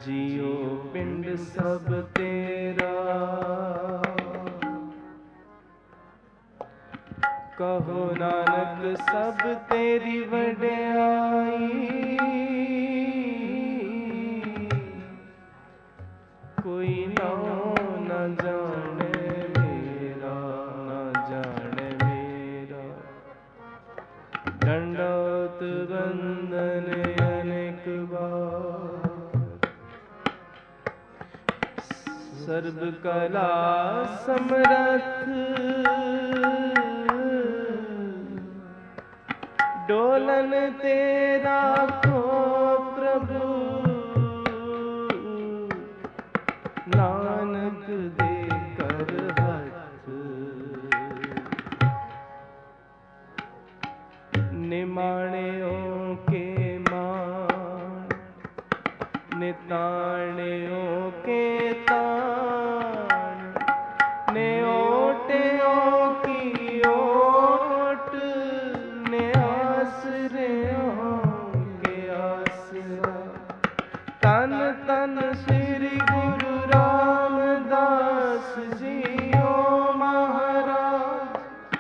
जियो पिंड सब तेरा, कहो नानक सब तेरी वड्याई, कोई नाम न जाने मेरा, न जाने मेरा। दंडौत वंदन अनेक बार, सर्व कला समरथ, डोलन तेरा को प्रभु, नानक दे कर हथ। निमाणियों के मान, निताणियों के तान, नेओटियों की ओट, ने आसरियों के आसरा। तन तन श्री गुरु रामदास जियो महाराज,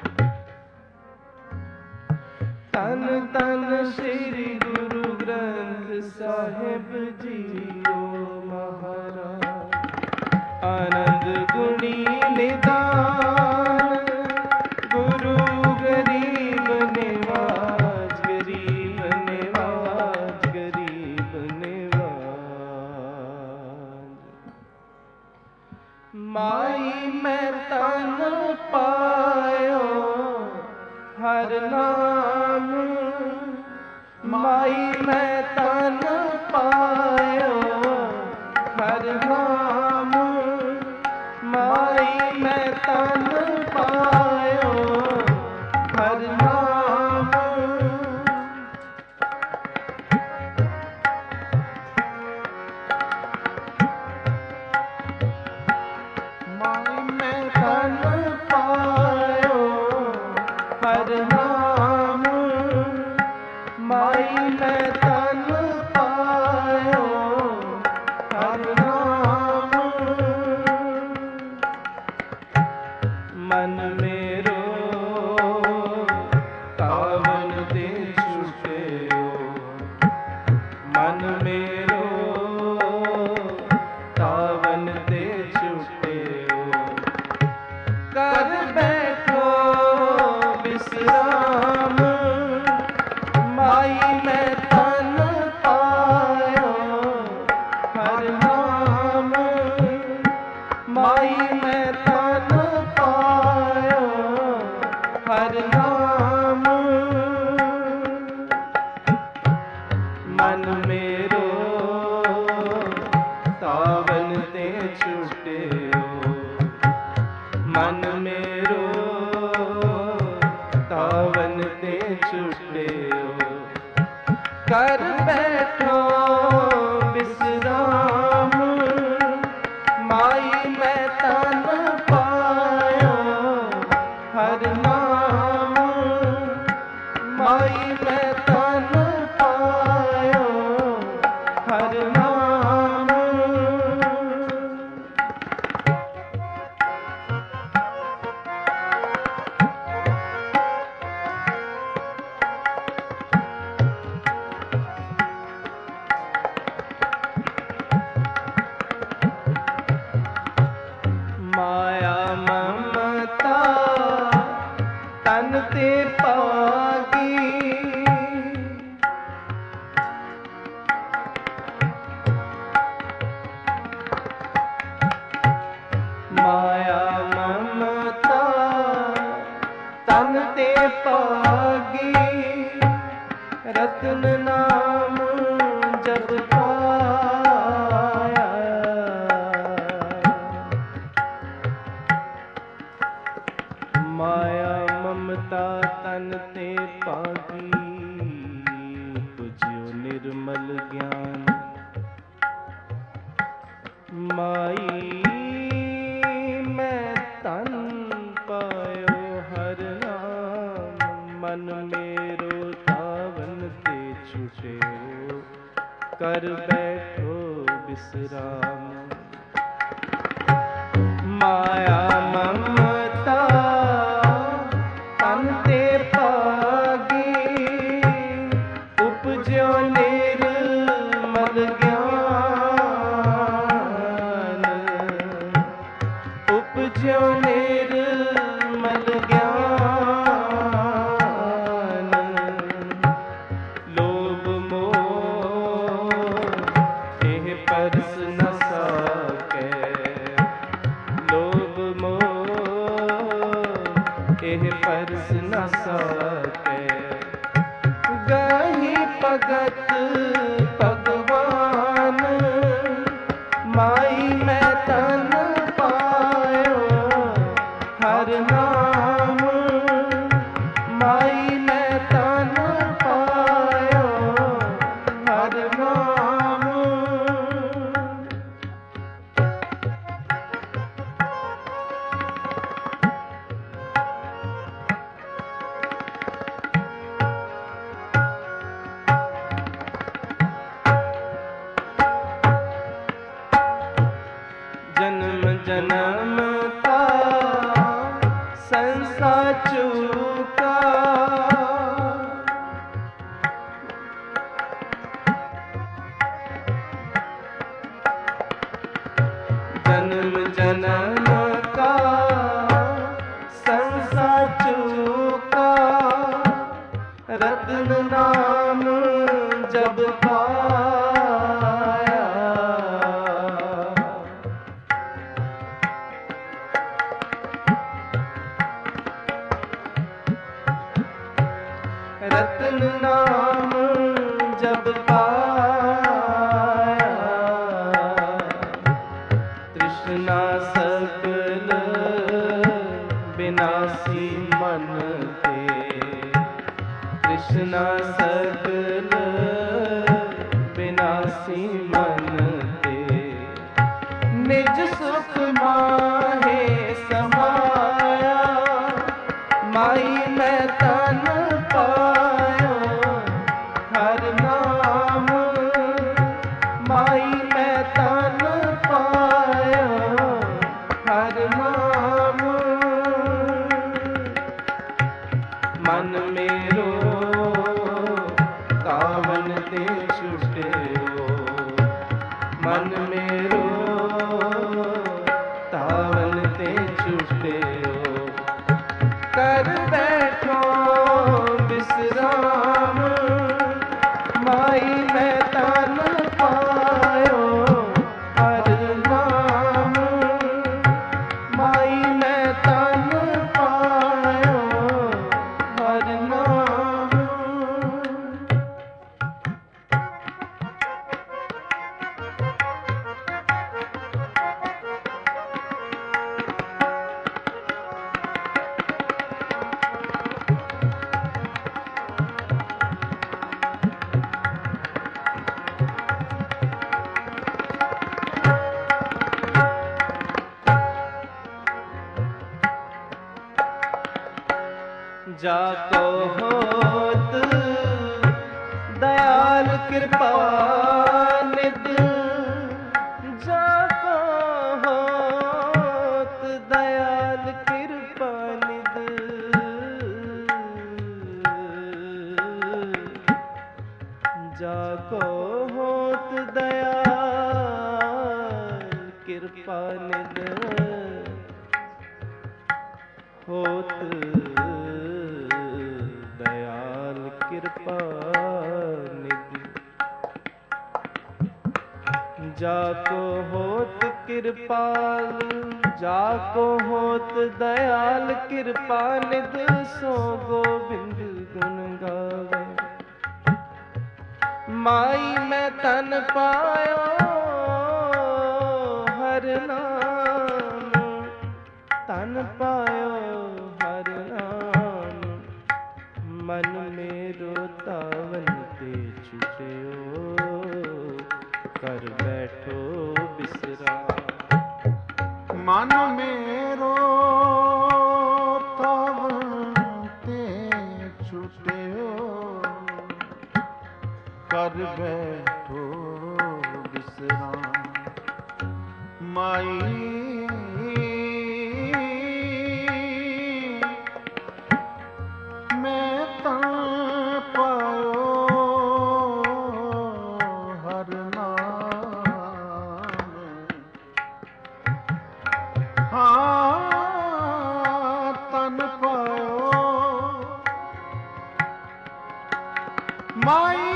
तन तन श्री गुरु ग्रंथ साहिब जियो महाराज। आनंद गुणी निदान, गुरु गरीब निवाज, गरीब निवाज, गरीब निवाज। माई मैं तन पायो हर नाम, माई मैं तन पायो हर नाम, माई मैं तन पायो हर नाम। माई मैं तन पायो हर नाम, माई मैं तन पायो हर नाम। मन मेरो कावन दे छूटे हो, मन मेरो कावन दे छूटे हो। कर बैठो विश्राम, माई मैं तन पायो हर नाम, माई मैं तन पायो हर नाम। मन मेरो तावन ते छूटे हो, मन मेरो तावन ते छूटे हो। कर बैठो विश्राम, माई मैं तन पायो हर नाम, माई मैं तन पायो हर नाम। माया ममता तन ते पागी, माया ममता तन ते पागी। रत्न नाम जब पाया, माया ममता तन ते पागी। बुझियो निर्मल ज्ञान, माई मैं तन पायो हर नाम, मन मेरो तावन ते छूटे हो। कर बैठो विश्राम। माया ममता तन ते पागी, उपज्यो निर्मल ज्ञान, उपज्यो निर्मल ज्ञान। लोभ मोह एह परस न साकै, लोभ मोह एह परस न साकै। गहि भगत भगवान, माई मैं तन पायो हर नाम, माई मैं तन पायो हर नाम। जन्म जन्म का संसार चूका, जन्म जन्म का संसार चूका। रत्न नाम जब पाया, रत्न नाम जब पाया। तृष्णा सकल विनाशी मन ते, तृष्णा सकल विनाशी मन ते। निज सुख माहे समाया, माई मैं तन पायो हर नाम, माई मैं तन पायो हर नाम। मन मेरो कावन ते छुट्यो, मन मेरो तावन ते छुट्यो। कर बैठो विश्राम, माई मैं तन पायो हर नाम, माई मैं तन पायो हर नाम। जाको होत दयाल कृपा निध, जाको होत दयाल कृपा निध। जाको होत दयाल कृपा निध, होत दयाल कृपा निधि। जाको होत कृपाल, जाको होत दयाल कृपा निधि। सो गोविंद गुण गावे, माई मैं तन पायो हर नाम, तन पायो हर नाम। मन मेरो तावन ते छुट्यो, कर बैठो विश्राम। मन मेरो तावन ते छुट्यो, कर बैठो विश्राम। ਮਾਈ ਮੈਂ ਤਾਂ ਪਾਇਓ ਹਰ ਨਾਮ, ਹਾਂ ਤਨ ਪਾਇਓ ਮਾਈ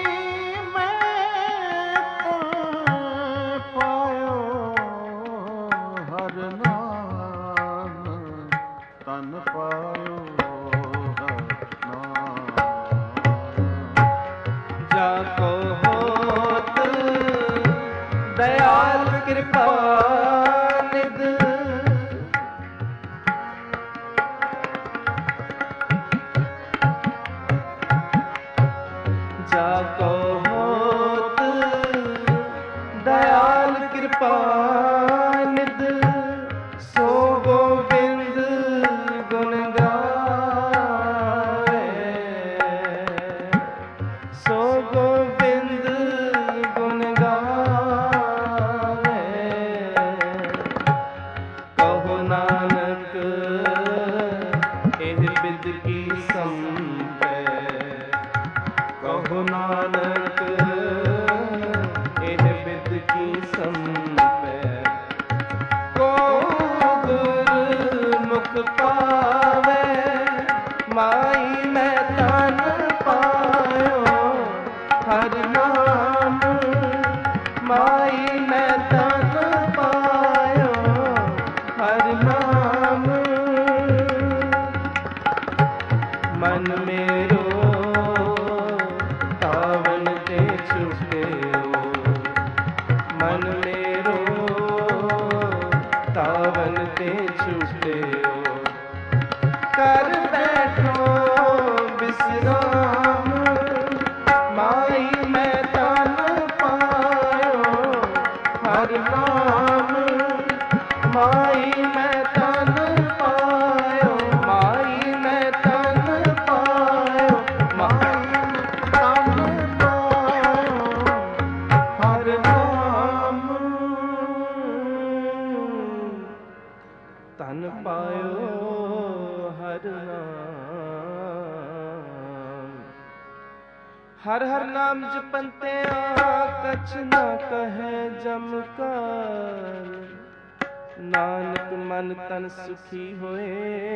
दयाल कृपा निध जाको होत दयाल कृपा निध सो गोविंद गुण गावे, सो गोविंद गुण गावे। कहो नानक एह बिद की संपै, कहो नानक एह बिद की संपै। को गुरमुख पावे माई मैं तन पायो हर नाम, माई मैं तन पायो हर नाम। मन मेरो तावन ते छुट्यो, मन मेरो तावन ते छुट्यो। कर बैठो विश्राम माई मैं तन पायो हर नाम, माई मैं तन पायो, माई मैं तन पायो, माई तन पायो हर नाम। तन पायो हर नाम। हर हर नाम जपन्ते कछ न कहे जमकार। नानक मन तन सुखी होए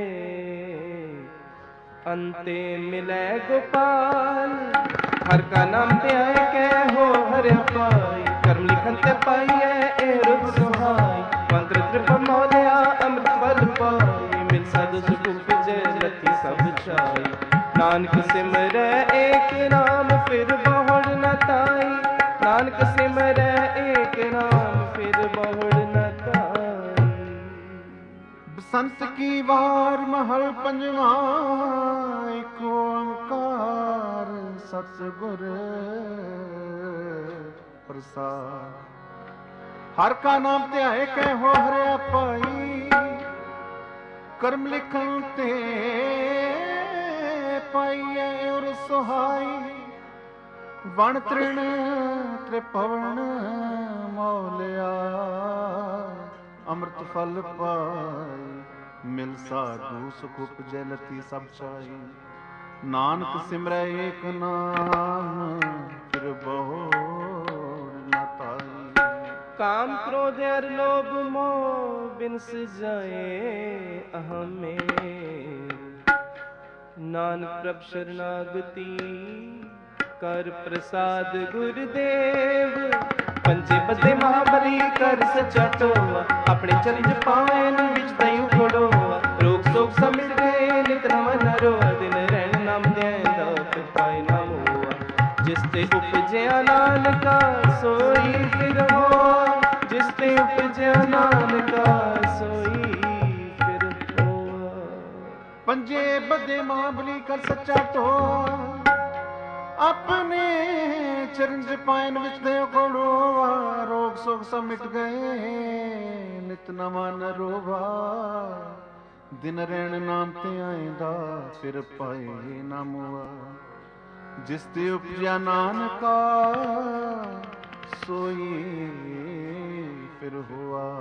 अंते मिलै गोपाल। हर का नाम ते आए कै हो हर पाई, कर्म लिखन ते पाइए ए रुख सुहाई। मंत्र त्रिप मोदया अमृत बल पाई, मिल साधु सुख उपजे लथी सब छाई। नानक सिमरै एक नाम फिर बहुड़ न ताई, नानक सिमरै एक नाम फिर बहुड़ न ताई। बसंत की वार महल पंजवा, एक ओंकार सतगुर प्रसाद। हर का नाम ते आए कै हो हरिया पाई, कर्म लिखन ते पाइए और सुहाई। वण तृण त्रिभुवन मौलिया, अमृत फल पाई। मिल साधु सुख उपजै लती सब छाई। नानक सिमरै एक नाम फिर बहुड़ न ताई। काम क्रोध अर लोभ मोह बिन जाए अहम में। नानक प्रभ शरणागति कर प्रसाद गुरुदेव। पंजे बदे महाबली कर सचा टोआ, अपने चरिज पावन विच तयु घोड़ोआ। रोग सोग समिट गए नित नवा नरोआ, दिन रहन नाम दैंदा फिर पाए ना मोआ। जिस ते उपजया नानका सोई फिर होआ, जिस ते उपजया नानका सोई फिर होआ। पंजे बदे महाबली कर सच्चा टोआ, अपने चरण पायन विच दयो घोड़ोआ। रोग सोग सब मिट गए नित नवा नरोवा। दिन रहन नाम ते आएंदा फिर पाए ना मुआ। जिस ते उपजया नानका सोई फिर हुआ।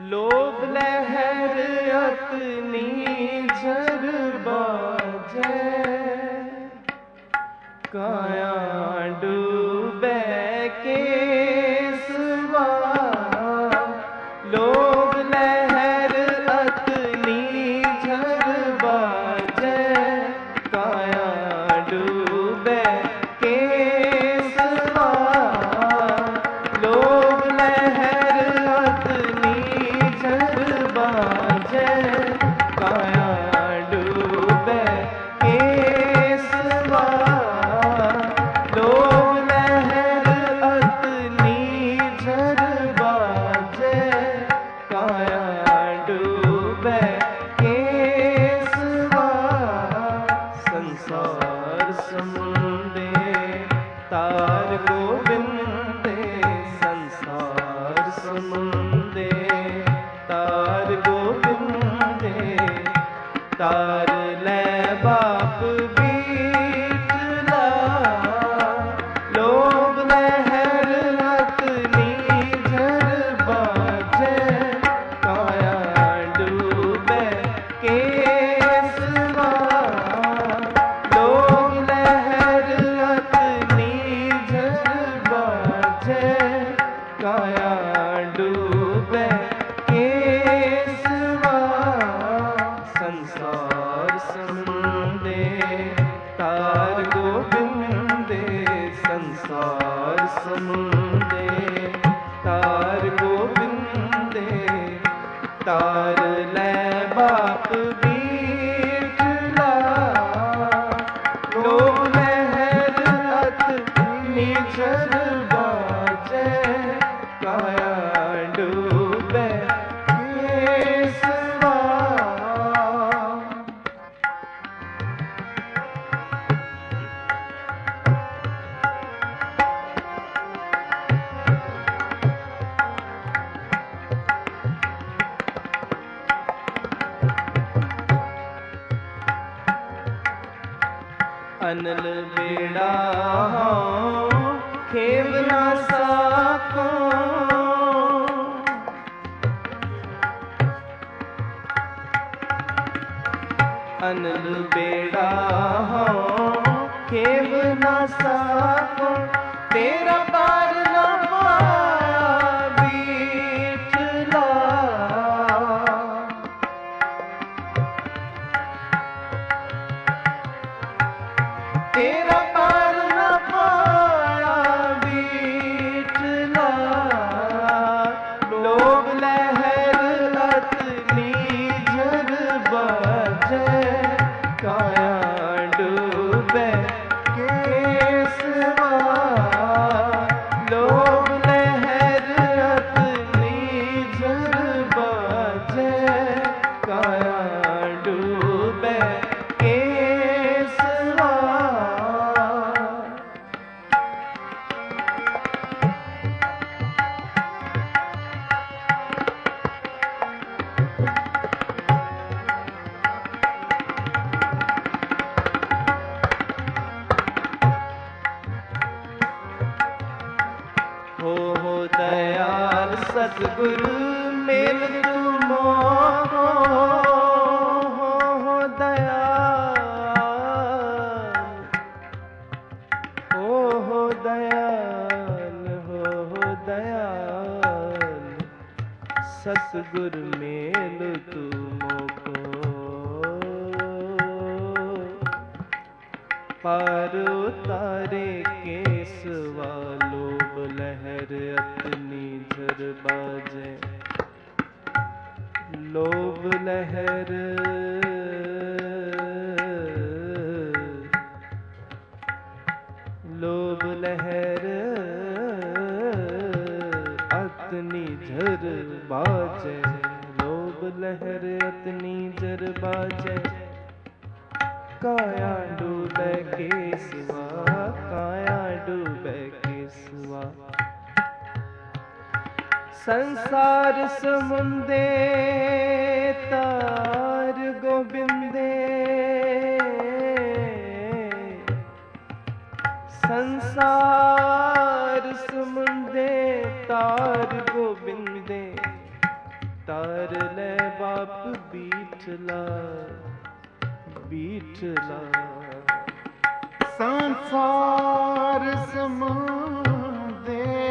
लोभ लहर अतनी झर बाजै, काया डूबे केसवा। लोभ लहर अतनी झर बाजै, काया डूबे केसवा। लोभ लहर अतनी झर बाजै, काया डूबे केसवा। लोभ लहर अतनी झर बाजै, काया डूबे केसवा। संसार समुंदे तार गोबिंदे, संसार समुंदे तार गोबिंदे। तार ले बाप बीटला, लोभ लहर अतनी झर बाजै, काया डूबे केसवा। लोभ लहर अतनी झर बाजै, काया डूबे केसवा। संसार समुंदे तार गोबिंदे, संसार समुंदे तार गोबिंदे। तार ले बाप बीटला, लोभ लहर अतनी झर बाजै, काया डूबे केसवा। अनल बेड़ा खेव ना साको, अनल बेड़ा खेव ना साको। तेरा पार ना पाया बीटला, तेरा पार न पाया बीटला। लोभ लहर अतनी झर बाजै, काया डूबे केसवा। लोभ लहर अतनी झर बाजै, काया डूबे केसवा। हो दयाल सतगुरु मेल तुमो, हो दयाल, हो दयाल, हो दयाल। सतगुरु मेल तुमो को, पार उतारे केसवा। लोभ लहर अतनी झर बाजै, लोभ लहर लोभ लहर अतनी झर बाजै, लोभ लहर अतनी झर बाजै, काया डूबे केसवा, काया डूबे केसवा। संसार समुंदे तार गोबिंदे, संसार समुंदे तार गोबिंदे। तार ले बाप बीठला बीठला। संसार समुदे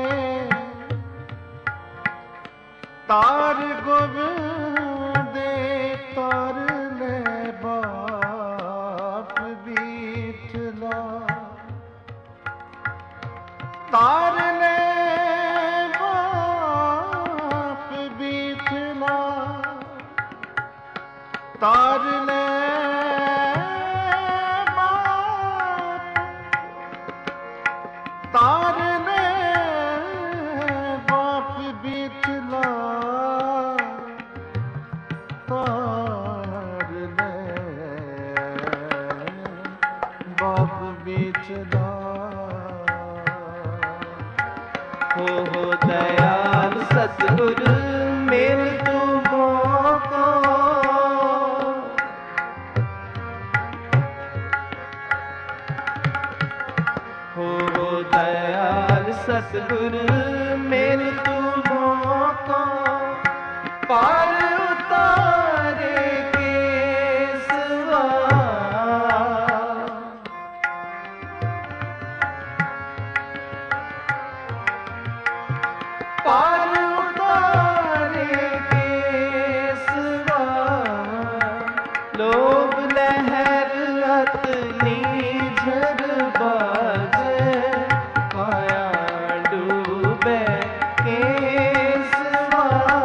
तार गोविंदे तार ले बाप बीठला तार ले बाप बीठला तार ले तार ले बाप बीठला तार ले बाप बीठला। हो दयाल सतगुरु मेल तुमको हो दयाल सतगुरु मेल तुमको पार उतारे केसवा पार उतारे केसवा लोभ लहर अतनी झर बाजे काया डूबे केसवा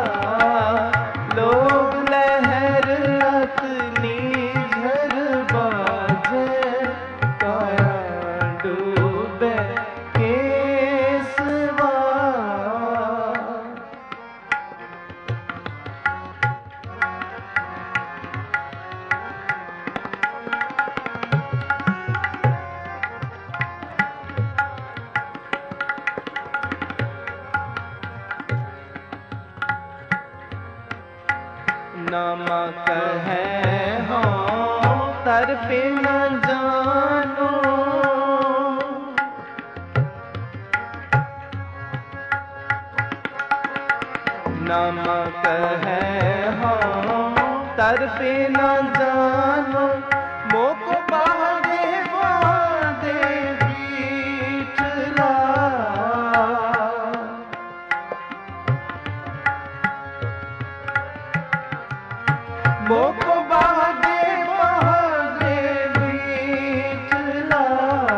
लोभ लहर अतनी झर बाजे काया डूबे केसवा। नमक है हो तर पे न जानो नमक है हो तर पे न जानो मोको बांधे बांधे बीठला मोको बांधे बांधे बीठला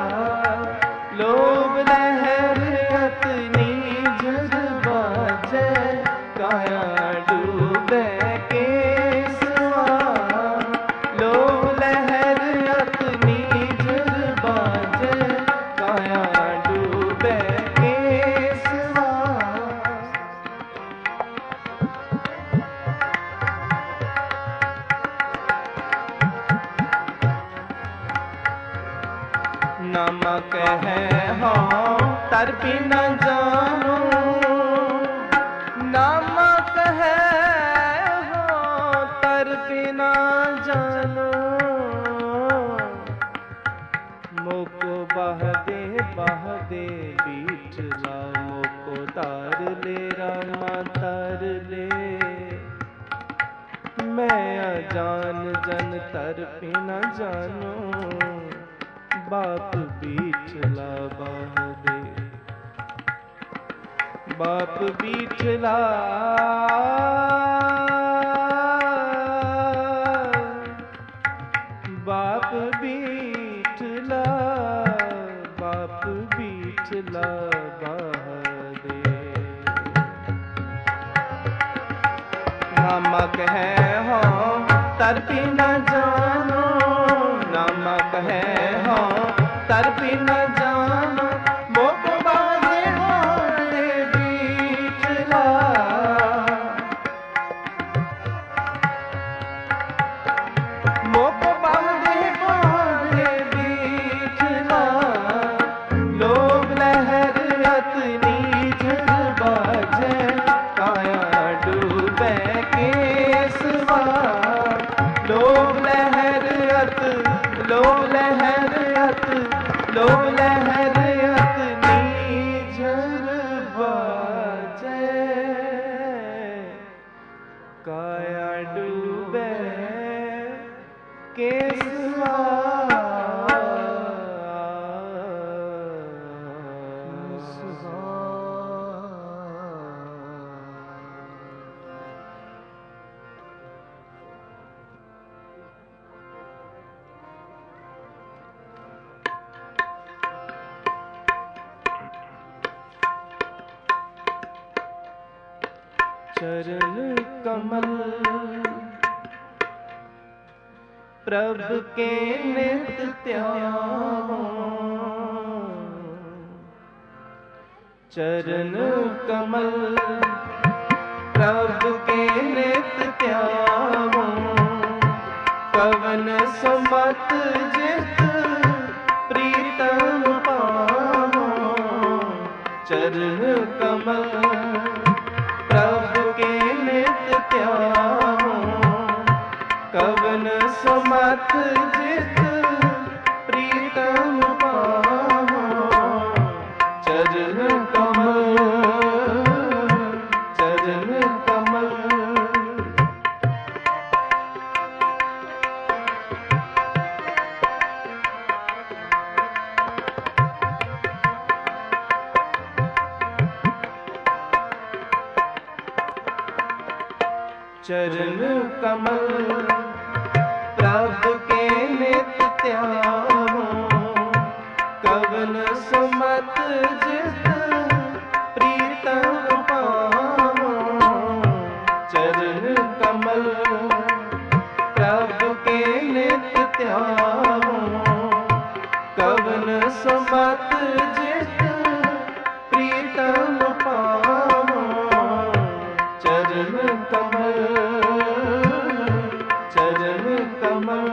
लोभ लहर अतनी झर बाजे काया डूबे केसवा लोभ लहर अतनी झर बाजे काया डूबे केसवा। नमक है हो तर भी न जानो नमक है हो तर भी न जानो मोको बहदे बीठला मोको तार ले रामा तार ले मैं अजान जन तर भी न जानो बाप बीठला बहदे बाप बीठला बाप बीठला बाप बीठला बहदे। नमक है हो तर भी न जानो नमक है हो तर भी न जानो मोको बांधे बांधे बीठला मोको बांधे बांधे बीठला लोभ लहर अतनी झर बाजे काया डूबे केसवा लोभ लहर लोभ लहर अतनी झर बाजे चरण कमल प्रभु के नित त्यागो, चरण कमल प्रभु के नित त्यागो, कवन सुमत जित प्रीतम पावो, चरण कमल प्रभु के नित त्यागो, कवन सुमत जित प्रीतम पावो, चरण कमल चरण कमल। चरण कमल प्रभु के नित त्यागो, कवन सुमत जित प्रीतम पावो, चरण कमल प्रभु के नित त्यागो, कवन सुमत जित प्रीतम पावो, चरण कमल चरण कमल।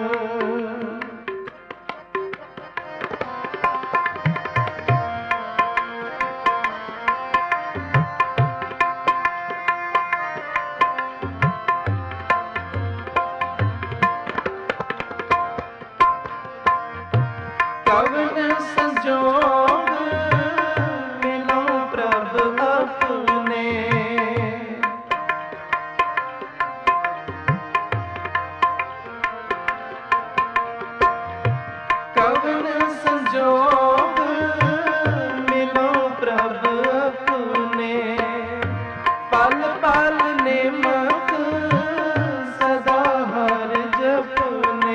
कवन संजोग मिलो प्रभु अपने, कवन संजोग मिलो प्रभु अपने, पल पल नेमक सदा हर जपने,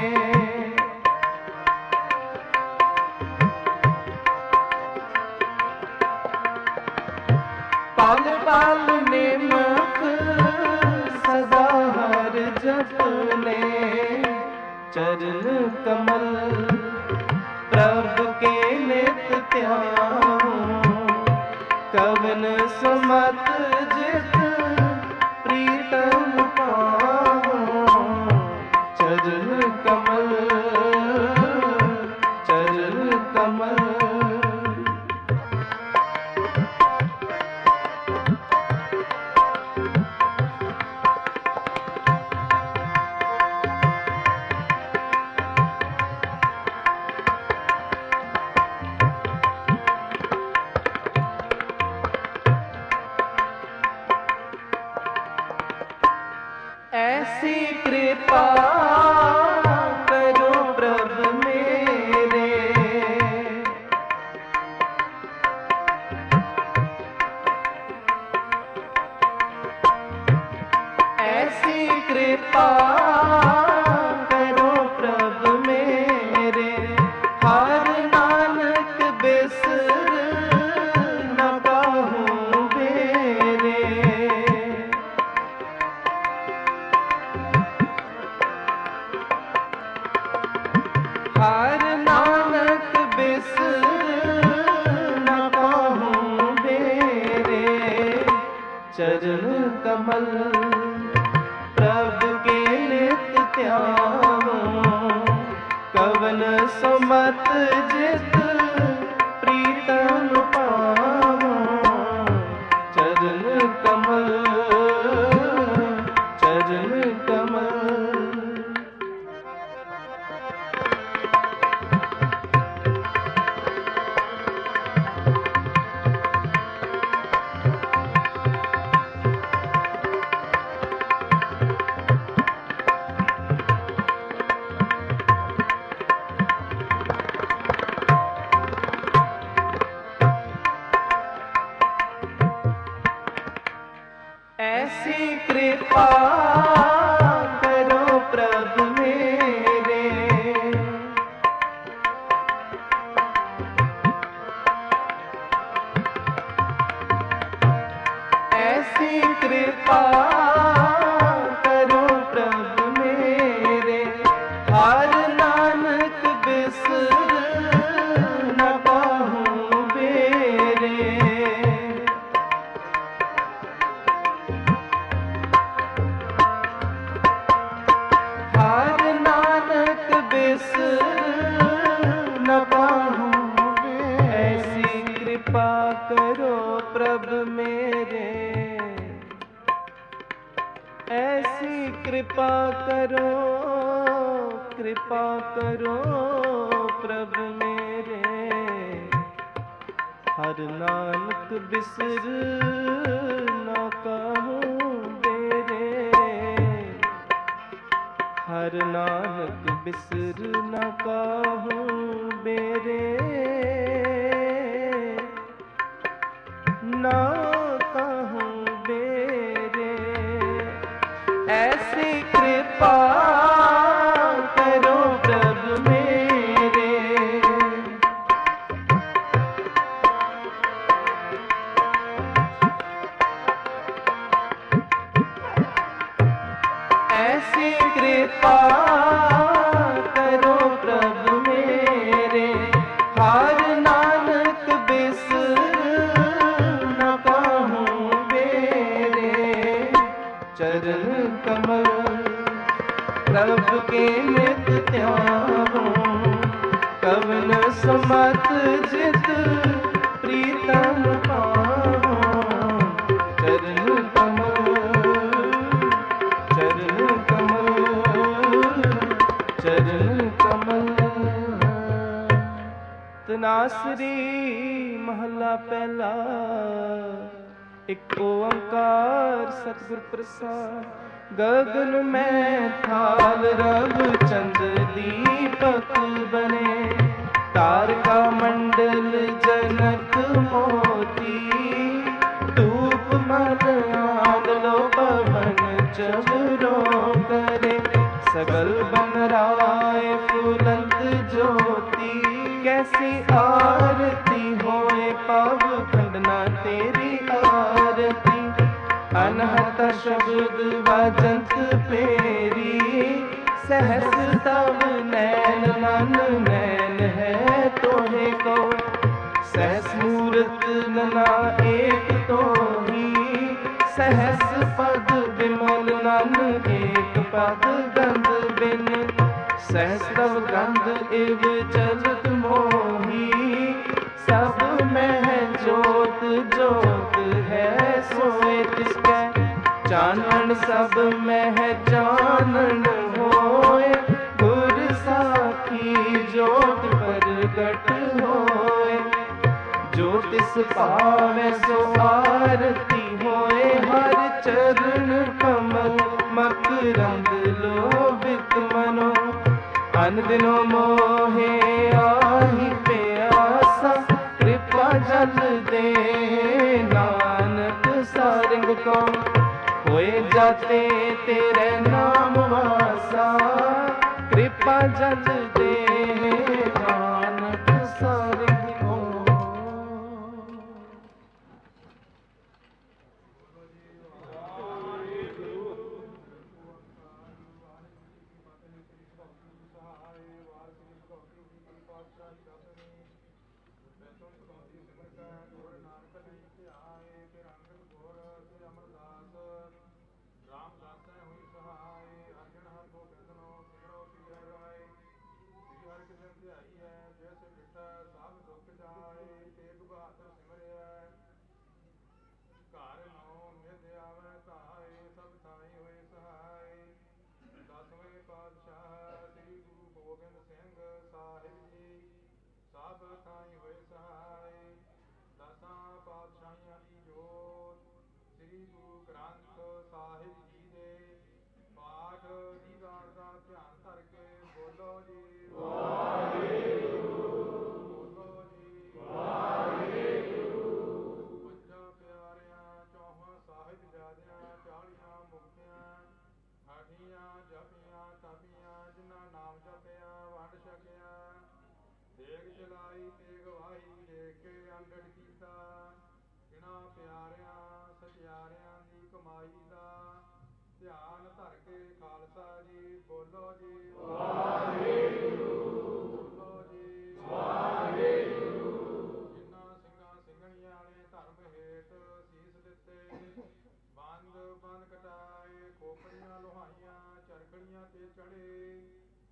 पल पल नेमक सदा हर जपने, चरण कमल प्रभु के नित त्यागो, कवन सुमत जित प्रीतम पावो, चरण कमल चरण कमल। ऐसी कृपा करो प्रभु मेरे, ऐसी कृपा करो प्रभु मेरे, हर नानक बिसर न काहू बेरे, हर नानक बिसर न काहू बेरे, चरण कमल प्रभु के नित त्यागो, कवन सुमत जित प्रीतम पावो, चरण कमल चरण कमल। ऐसी कृपा करो प्रभु मेरे, ऐसी कृपा कृपा करो प्रभ मेरे, ऐसी कृपा करो प्रभ मेरे। हर नानक बिसर न कहूँ बेरे, हर नानक बिसर न कहूँ बेरे, ना कहूँ बेरे। ऐसी कृपा करो प्रभु मेरे, ऐसी कृपा करो प्रभु मेरे। हर नानक बिसर न कहूँ बेरे, चरण कमल प्रभु के नित ध्याऊं, कवन समत जित प्रीतम पाऊं। चरण कमल चरण कमल चरण कमल। तनासरी महला पहला। एक ओंकार सतगुर प्रसाद। गगन में थाल रव चंद दीपक बने, तारका मंडल जनक मोती। धूप मन आंदलो पवन चमरो करे, सगल बन राय फूलंत ज्योति। कैसी आरती होए पाव खंडना तेरी आरती। अनहत शब्द वाजंत पेरी, सहस तव नैन नन नैन है तोहे को। सहस मूरत नना एक तो ही, सहस पद विमल नन एक पद गंध बिन। सहस तव गंध इव चलत मोही, सब में जोत जोत है सोए तिसकै। चानन सब में चानन होए, गुर साखी जोत प्रगट होए। जो तिस पावै सो आरती होए, हर चरण कमल मकरंद लोभित मनो। अन दिनो मोहे आहि प्यासा, कृपा जल दे नानक सारंग को। होए जाते तेरे नाम वासा, कृपा जल दे नानक सारंग को।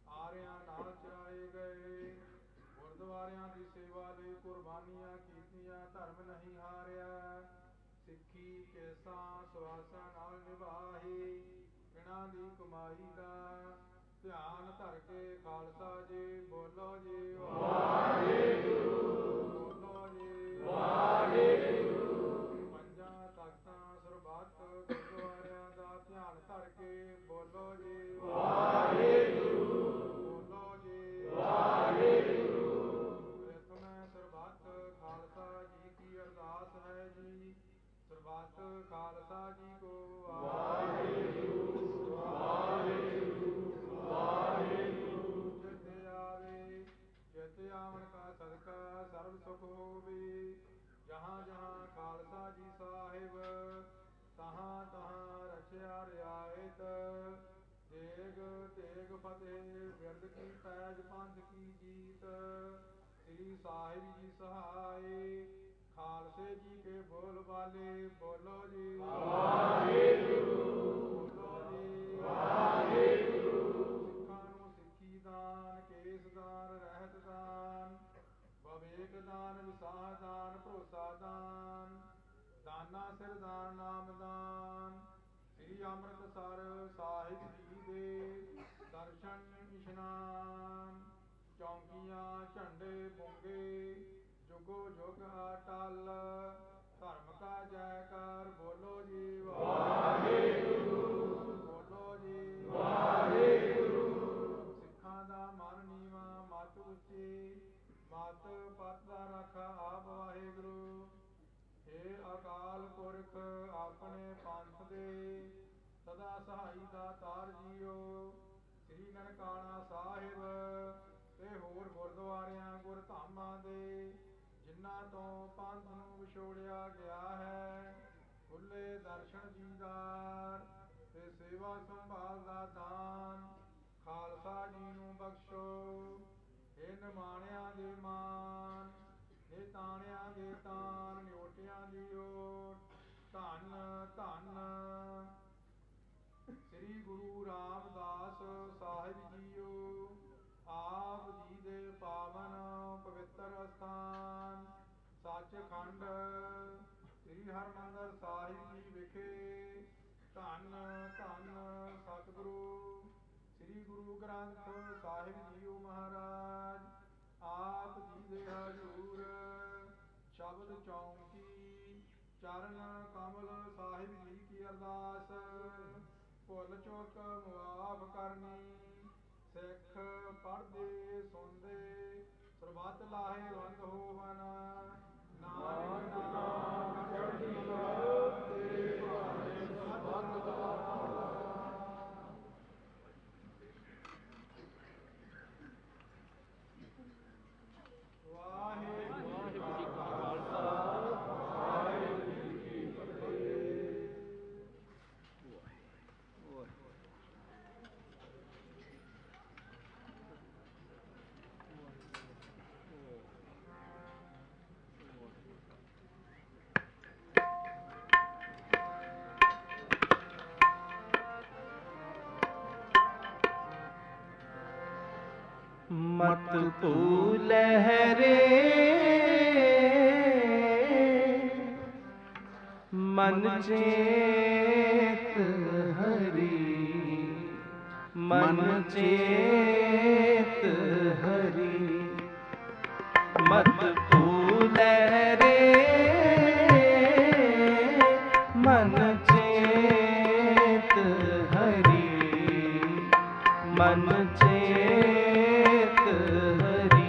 ਆਰਿਆਂ ਨਾਲ ਚਰਾਏ ਗਏ, ਗੁਰਦੁਆਰਿਆਂ ਦੀ ਸੇਵਾ ਲਈ ਕੁਰਬਾਨੀਆਂ ਕੀਤੀਆਂ। ਕੀਆਂ ਧਰਮ ਨਹੀਂ ਹਾਰਿਆ। ਸਿੱਖੀ ਕੇਸਾਂ ਸੁਆਸਾਂ ਨਾਲ ਨਿਭਾਹੀ, ਬਿਨਾਂ ਦੀ ਕਮਾਈ ਦਾ ਧਿਆਨ ਧਰ ਕੇ ਖਾਲਸਾ ਜੀ ਬੋਲੋ ਜੀ ਵਾਹਿਗੁਰੂ, ਬੋਲੋ ਜੀ ਵਾਹਿਗੁਰੂ। ਪੰਜਾਂ ਤਖਤਾਂ ਸਰਬੱਤ ਗੁਰਦੁਆਰਿਆਂ ਦਾ ਧਿਆਨ ਧਰ ਕੇ ਬੋਲੋ ਜੀ ਵਾਹਿਗੁਰੂ, ਬੋਲੋ ਜੀ ਵਾਹਿਗੁਰੂ। ਪ੍ਰਥਮ ਸਰਬੱਤ ਖਾਲਸਾ ਜੀ ਕੀ ਅਰਦਾਸ ਹੈ ਜੀ, ਸਰਬੱਤ ਖਾਲਸਾ ਜੀ ਕੋ ਵਾਹਿਗੁਰੂ ਵਾਹਿਗੁਰੂ ਵਾਹਿਗੁਰੂ। ਜਿਤ ਆਵੇ ਜਿਤ ਆਵਣ ਕਾ ਸਦਕਾ ਸਰਬ ਸੁਖ ਹੋਵੇ। ਜਹਾਂ ਜਹਾਂ ਖਾਲਸਾ ਜੀ ਸਾਹਿਬ, ਤਹਾਂ ਤਹਾਂ ਰਚਿਆ ਰਿਆਇਤ। ਤੇਗ ਤੇਗ ਫਤਿਹ ਬਿਰਦ ਕੀ ਪੈਜ ਪੰਥ ਕੀ ਜੀਤ। ਸ੍ਰੀ ਸਾਹਿਬ ਜੀ ਸਹਾਏ, ਖਾਲਸੇ ਜੀ ਕੇ ਬੋਲ ਬਾਲੇ ਬੋਲੋ ਜੀ ਵਾਹਿਗੁਰੂ, ਬੋਲੋ ਜੀ ਵਾਹਿਗੁਰੂ। ਸਿੱਖਾਂ ਨੂੰ ਸਿੱਖੀ ਦਾਨ, ਕੇਸ ਦਾਨ, ਰਹਿਤ ਦਾਨ, ਵਿਵੇਕ ਦਾਨ, ਵਿਸਾਹ ਦਾਨ, ਭਰੋਸਾ ਦਾਨ, ਦਾਨਾ ਸਿਰ ਦਾਨ, ਨਾਮ ਦਾਨ। ਸ੍ਰੀ ਅੰਮ੍ਰਿਤਸਰ ਸਾਹਿਬ ਜੀ ਦੇ ਦਰਸ਼ਨ ਇਸ਼ਨਾਨ। ਚੌਂਕੀਆਂ ਝੰਡੇ ਬੁੰਗੇ ਜੁਗੋ ਜੁਗ ਅਟਲ। ਧਰਮ ਕਾ ਜੈਕਾਰ ਬੋਲੋ ਜੀ ਵਾਹਿਗੁਰੂ, ਬੋਲੋ ਜੀ ਵਾਹਿਗੁਰੂ। ਸਿੱਖਾਂ ਦਾ ਮਨ ਨੀਵਾਂ ਮਤ ਉੱਚੀ, ਮਤ ਪਤ ਦਾ ਰਾਖਾ ਆਪ ਵਾਹਿਗੁਰੂ। ਹੇ ਅਕਾਲ ਪੁਰਖ ਆਪਣੇ ਪੰਥ ਦੇ ਸਦਾ ਸਹਾਈ ਦਾਤਾਰ ਜੀਓ। ਸ੍ਰੀ ਨਨਕਾਣਾ ਸਾਹਿਬ ਤੇ ਹੋਰ ਗੁਰਦੁਆਰਿਆਂ ਗੁਰਧਾਮਾਂ ਦੇ ਜਿਨ੍ਹਾਂ ਤੋਂ ਪੰਥ ਨੂੰ ਵਿਛੋੜਿਆ ਗਿਆ ਹੈ, ਖੁੱਲੇ ਦਰਸ਼ਨ ਦੀਦਾਰ ਤੇ ਸੇਵਾ ਸੰਭਾਲ ਦਾ ਦਾਨ ਖਾਲਸਾ ਜੀ ਨੂੰ ਬਖਸ਼ੋ। ਇਹ ਨਿਮਾਣਿਆਂ ਦੇ ਮਾਨ, ਇਹ ਤਾਣਿਆਂ ਦੇ ਤਾਨ, ਨਿਓਟਿਆਂ ਦੀ ਓਟ। ਧੰਨ ਧੰਨ ਸ੍ਰੀ ਗੁਰੂ ਰਾਮਦਾਸ ਸਾਹਿਬ ਜੀਓ। ਆਪ ਜੀ ਦੇ ਪਾਵਨ ਪਵਿੱਤਰ ਅਸਥਾਨ ਸੱਚਖੰਡ ਸ੍ਰੀ ਹਰਿਮੰਦਰ ਸਾਹਿਬ ਜੀ ਵਿਖੇ ਧੰਨ ਧੰਨ ਸਤਿਗੁਰੂ ਸ੍ਰੀ ਗੁਰੂ ਗ੍ਰੰਥ ਸਾਹਿਬ ਜੀਓ ਮਹਾਰਾਜ ਆਪ ਜੀ ਦੇ ਹਜ਼ੂਰ ਸ਼ਬਦ ਚੌਂਕੀ ਚਰਨ ਕਮਲ ਸਾਹਿਬ ਜੀ ਕੀ ਅਰਦਾਸ। ਭੁੱਲ ਚੁੱਕ ਮੁਆਫ ਕਰਨੀ, ਸਿੱਖ ਪੜ੍ਹਦੇ ਸੁਣਦੇ ਸਰਬੱਤ ਲਾਹੇਵੰਦ ਹੋਵਨ। ਨਾਨਕ ਨਾਮ ਚੜ੍ਹਦੀ ਕਲਾ ਤੇ ਭਾਣੇ ਸਰਬੱਤ ਦਾ। ਵਾਹਿਗੁਰੂ ਜੀ ਕਾ ਖਾਲਸਾ, ਵਾਹਿਗੁਰੂ ਜੀ ਕੀ ਫਤਿਹ। ਮਤ ਭੂਲਹਿਰੇ ਮਨ ਚੇਤ ਹਰੀ, ਮਨ ਚੇਤ ਹਰੀ। ਮਤ ਭੂਲਹਿਰੇ ਮਨ ਚੇਤ ਹਰੀ, ਮਨ ਚੇਤ ਹਰੀ।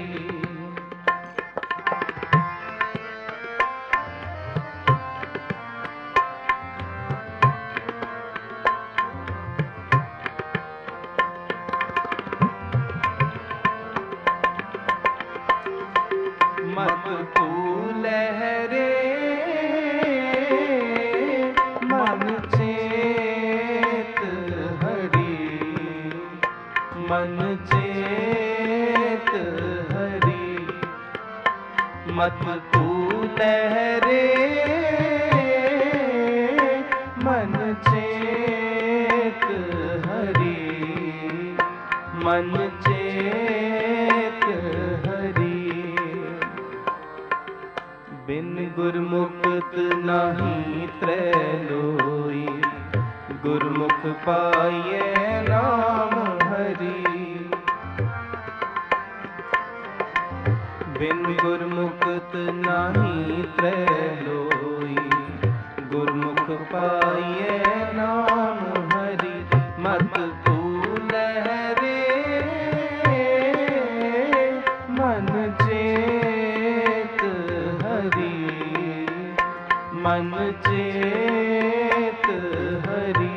ਮਤ ਭੂਲਹਿਰੇ ਮਨ ਚੇਤ ਹਰੀ, ਮਨ ਚੇਤ ਹਰੀ। ਮਤ ਭੂਲਹਿਰੇ ਮਨ ਚੇਤ ਹਰੀ, ਮਨ ਚੇਤ ਹਰੀ। ਬਿਨ बिन गुरमुक्त नाही त्रैलोई, गुरमुख पाइए नाम हरि। बिन गुरमुक्त नाही त्रैलोई, गुरमुख पाइए नाम हरि। मत भूलह रे मन चेत हरि, मन चेत हरि।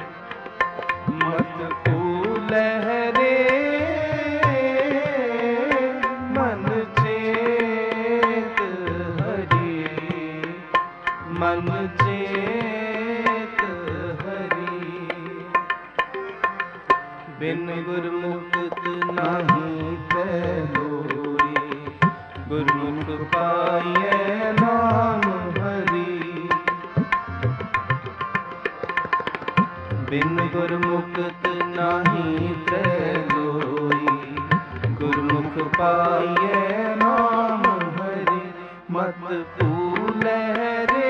मत भूलह रे मन चेत हरि, मन चेत हरि। बिन गुरमुक्त नाही त्रैलोई, गुरमुख पाइए नाम हरि। बिन गुरमुक्त नाही त्रैलोई, गुरमुख पाइए नाम हरि। मत भूलह रे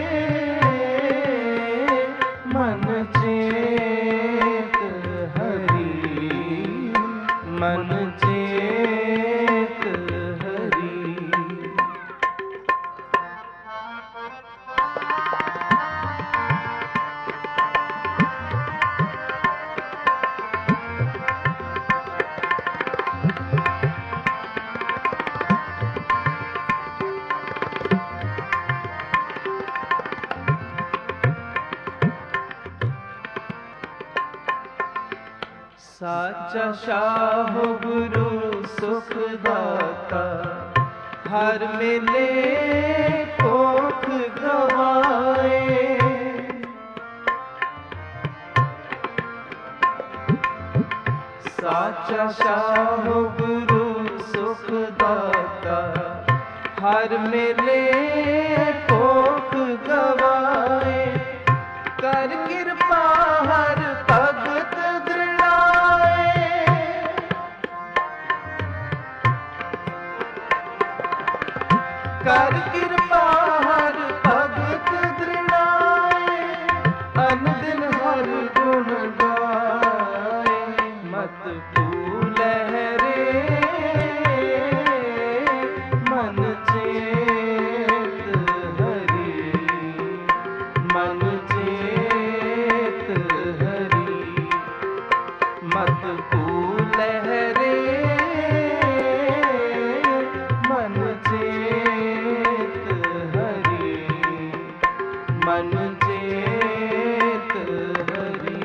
मन चेत हरि, मन चेत हरि। साचा शाह गुरु सुख दाता, हर मिले पोख गवाए। साचा शाह गुरु सुख दाता, हर मिले पोख गवाए। कर कृपा हर भगत कर कृपा हर भगत दृढ़ाए, अनदिन हर गुण गाए। मत भूलह रे मन चेत हरि, मन चेत हरि। मत भूलह रे मन चेत हरि, मन चेत हरि।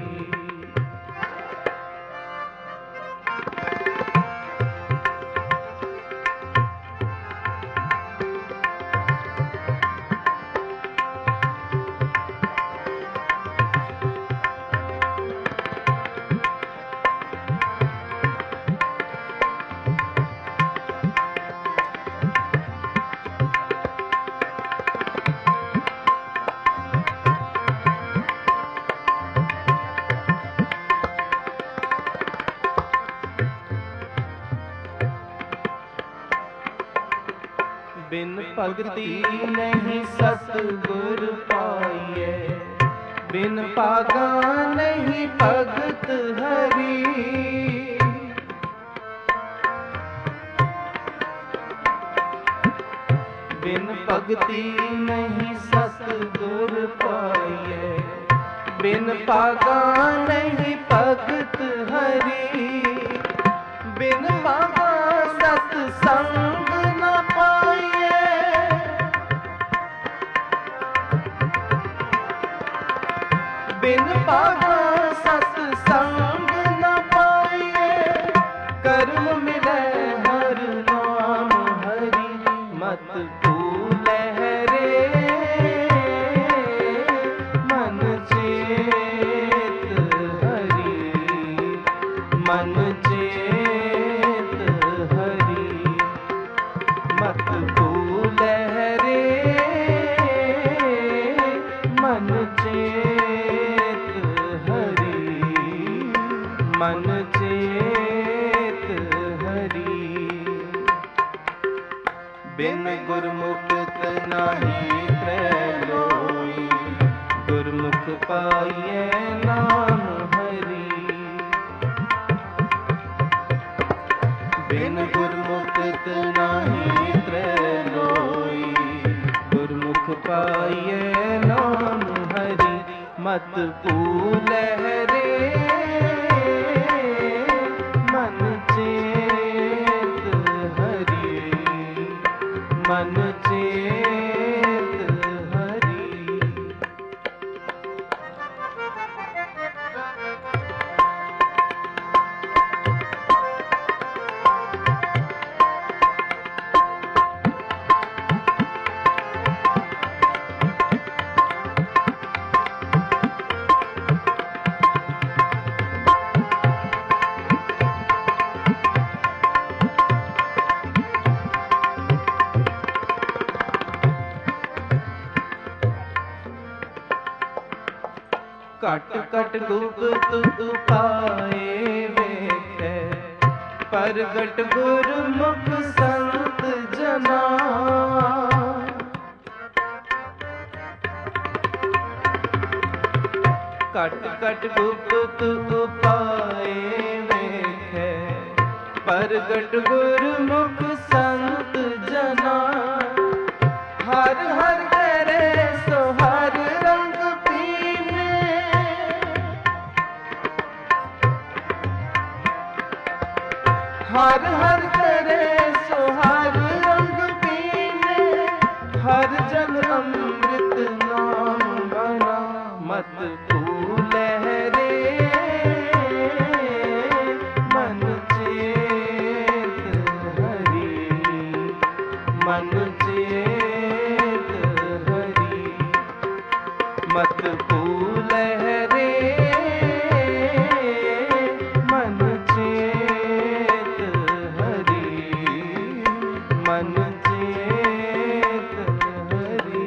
बिन भगति नहीं सतगुर पाइए, बिन पागा नहीं भगत हरि। बिन भगति नहीं सतगुर पाइए, बिन पागा नहीं भगत हरि। बिन पागा सत्संग न पाइए, बिन पागा सत्संग न पाइए। कर्म मिले हर नाम हरि, मत भूलह रे मन चेत हरि, मन चेत हरि। मत भूलह रे मन चेत हरि, मन चेत हरि। बिन गुरमुख नाही त्रैलोई, गुरमुख पाइए नाम हरि। बिन गुरमुख नाही त्रैलोई, गुरमुख पाइए नाम हरि। मत भूलै रे मन चेत हरि, मन चेत हरि। कट कट गुप्त उपाए वेखे, परगट गुरमुख संत जना। कट कट गुप्त उपाए वेखे, परगट गुरमुख संत जना। हर हर करे सो हर रंग पीने, हर हर करे सो हर रंग पीने। हर जन अमृत नाम बना, मत भूलै रे मन चेत हरि, मन चेत हरि। मत भूलै रे मन चेत हरि, मन चेत हरि।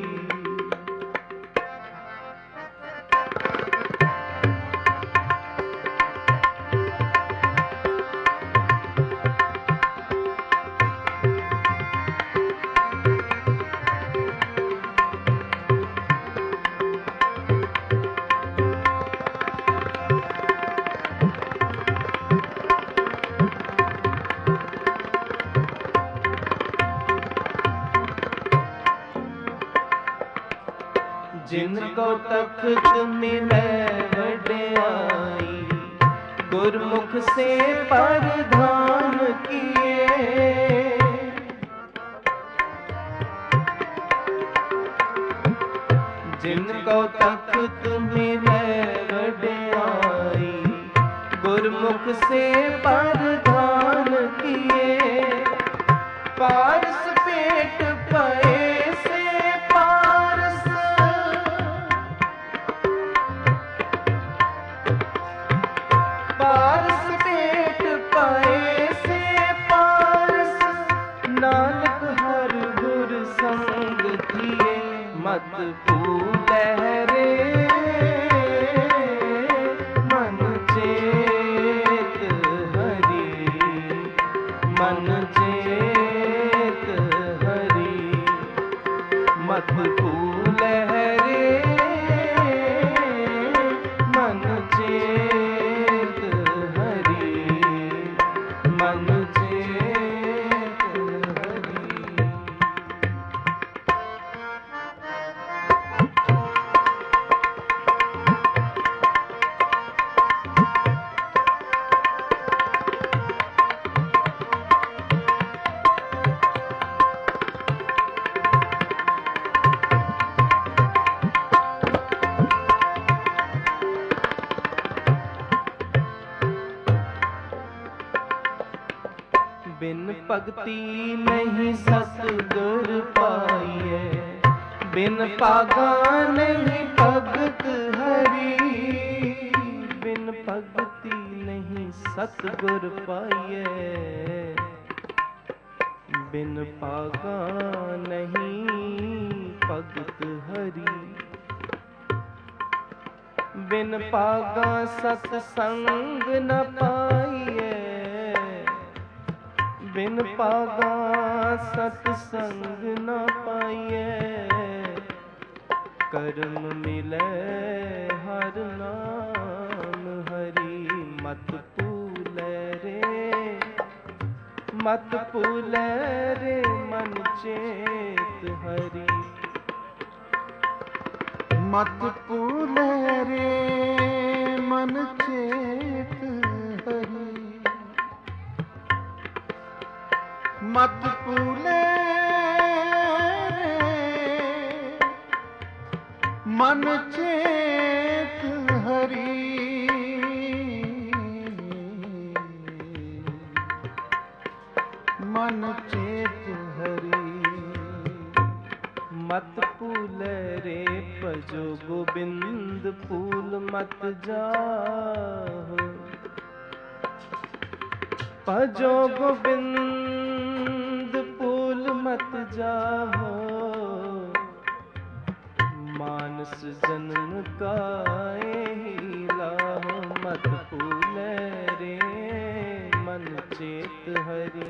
जिनको तख्त मिलै वड्याई, गुरमुख से परिधान किए। जिनको तख्त मिलै वड्याई, गुरमुख से परिधान किए। पारस पेट पए से पारस, पारस पेट पाए से पारस। नानक हर गुर संग किए, मत भूलै रे मन चेत हरि, मन चेत हरि। मत भूलै रे मन चेत हरि, मन चेत हरि। बिन भगति नहीं सतगुर पाइए, बिन पागा नहीं भगत हरि। बिन भगति नहीं सतगुर पाइए, बिन पागा नहीं भगत हरि। बिन पागा सतसंग न पाइए, बिन पागा सतसंग न पाइए, कर्म मिले हर नाम हरि। मत भूले रे, मत भूले रे मन चेत हरि। मत भूले रे मन चेत हरि। मत भूले मन चेत हरि। मन चेत हरि। मत भूले रे भजो गोबिंद फूल मत जाहो। भजो गोबिंद फूल मत जाहो। मानस जन्म का ही लाहो। मत भूले रे मन चेत हरि।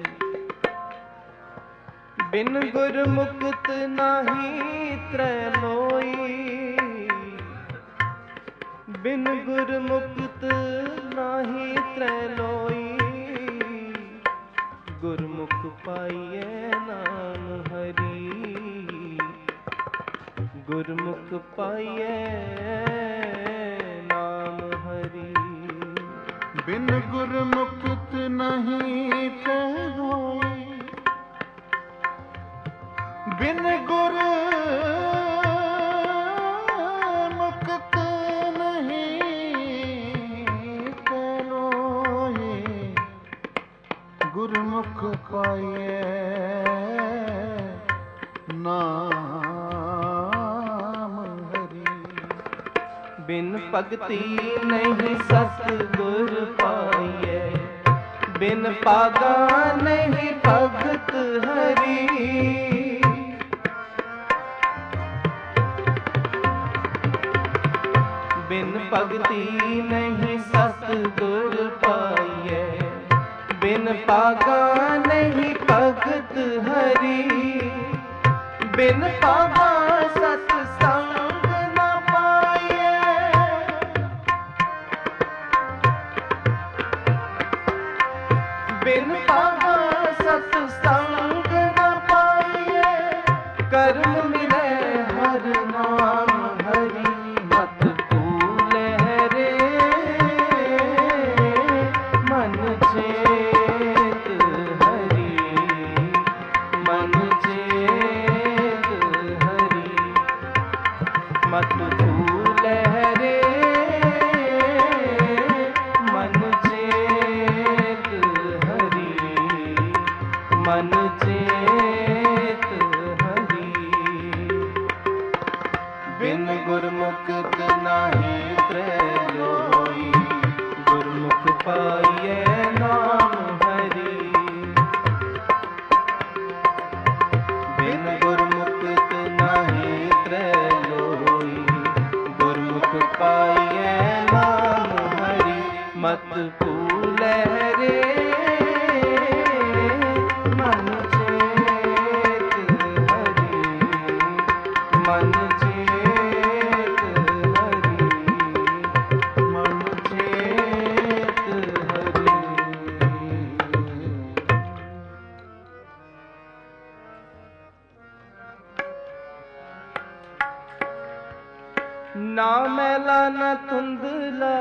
बिन गुर मुक्त नाही त्रैलोई। बिन गुर मुक्त नाही त्रैलोई। गुरमुख पाइए नाम हरि। गुरमुख पाइए नाम हरि। बिन गुर मुक्त नहीं त्रैलोई। बिन गुर मुक्त नहीं त्रैलोई। गुरमुख पाइए नाम हरि। बिन भगति नहीं सतगुर पाइए। बिन पागा नहीं भगत हरि। बिन भगति नहीं सतगुर पाइए। बिन पागा नहीं भगत हरि। बिन पागा सतसंग न पाइए। बिन पागा सतसंग न पाइए। कर्म मिले हर नाम हरि। मत भूले रे मन चेत हरि। मन चेत हरि। मत भूले रे मन चेत हरि। मन चेत हरि। बिन गुरमुख नाही त्रैलोई। गुरमुख पाइए नाम हरि। बिन गुरमुख नाही त्रैलोई। गुरमुख पाइए नाम हरि। मत भूले रे मन चेत हरि। मन चेत हरि। मन चेत हरि। ना मैला न धुंधला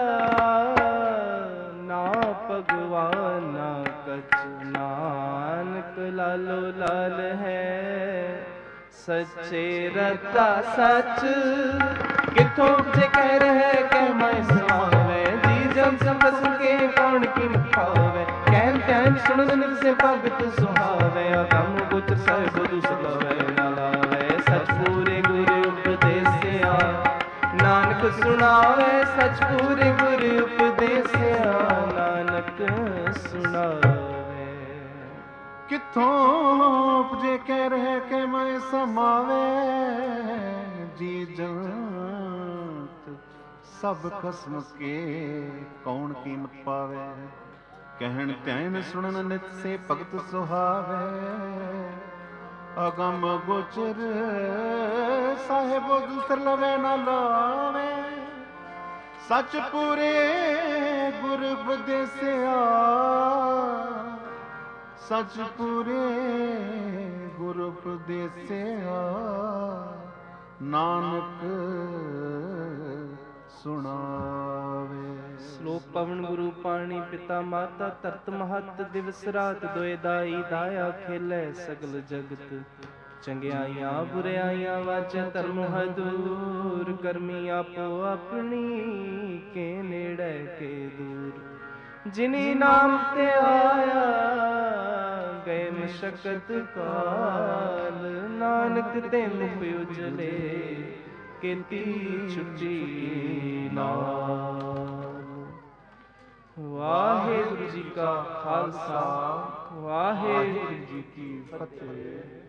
ना भगवान ना कछ। नानक लालो लाल है सच्चे रता सच। किथों जे कह रहे कह मैं समावे। जी जन सबस के कौन की खावे। कहन कहन सुन नित से भगत सुहावे। अगम गुच सब दुसलावे ना लावे। सच पूरे गुरु उपदेसिया नानक सुनावे। सच पूरे गुरु उपदेसिया नानक सुनावे। किथों उपजे कह रहे के मैं समावे। जी जंत सब खस्म के कौन कीमत पावे। ਕਹਿਣ ਧੈਨ ਸੁਣਨ ਨਿਤ ਸੇ ਭਗਤ ਸੁਹਾਵੇ। ਅਗਮ ਗੋਚਰ ਸਾਹਿਬੋ ਦੂਸਰ ਲਵੇ ਨਾ ਲਾਵੇ। ਸੱਚ ਪੂਰੇ ਗੁਰ ਉਪਦੇਸਿਆ, ਸੱਚ ਪੂਰੇ ਗੁਰ ਉਪਦੇਸਿਆ। ਨਾਨਕ ਸੁਣਾਵੇ। ਸ਼ਲੋਕ ਪਵਨ ਗੁਰੂ ਪਾਣੀ ਪਿਤਾ ਮਾਤਾ ਧਰਤ ਮਹਤ। ਦਿਵਸ ਰਾਤ ਦੋਇ ਦਾਈ ਦਾਇਆ ਖੇਲੇ ਸਗਲ ਜਗਤ। ਚੰਗਿਆਈਆਂ ਬੁਰਿਆਈਆਂ ਵਾਚੈ ਧਰਮ ਹੈ ਦੂਰ। ਕਰਮੀ ਆਪੋ ਆਪਣੀ ਕੇ ਨੇੜੇ ਕੇ ਦੂਰ। ਜਿਨੀ ਨਾਮ ਤੇ ਆਇਆ ਗਏ ਮਸ਼ਕਤ ਕਾਲ। ਨਾਨਕ ਤੇ ਮੁਖ ਉਜਲੇ ਕੀਤੀ ਛੁੱਟੀ ਨਾਲ। ਵਾਹਿਗੁਰੂ ਜੀ ਕਾ ਖਾਲਸਾ, ਵਾਹਿਗੁਰੂ ਜੀ ਕੀ ਫਤਿਹ।